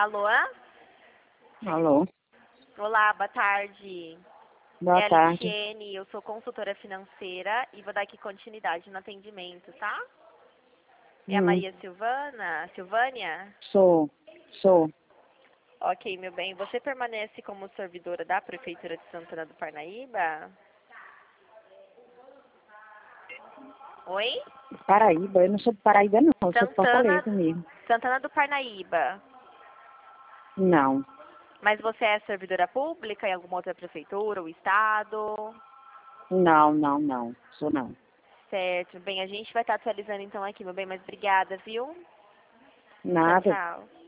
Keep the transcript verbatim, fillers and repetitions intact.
Alô? Alô, Olá, boa tarde. boa É a tarde. Litiene, eu sou consultora financeira e vou dar aqui continuidade no atendimento, tá? É a Hum, Maria Silvana? Silvânia? sou, sou. Ok, meu bem. Você permanece como servidora da Prefeitura de Santana do Parnaíba? Oi? Paraíba, eu não sou de Paraíba não, eu sou de Santana, Fortaleza mesmo. Santana do Parnaíba. Não, Mas você é servidora pública em alguma outra prefeitura ou estado? não, não, não, sou não. Certo. Bem, a gente vai estar atualizando então aqui, meu bem, mas obrigada, viu? Tchau, Nada. tchau.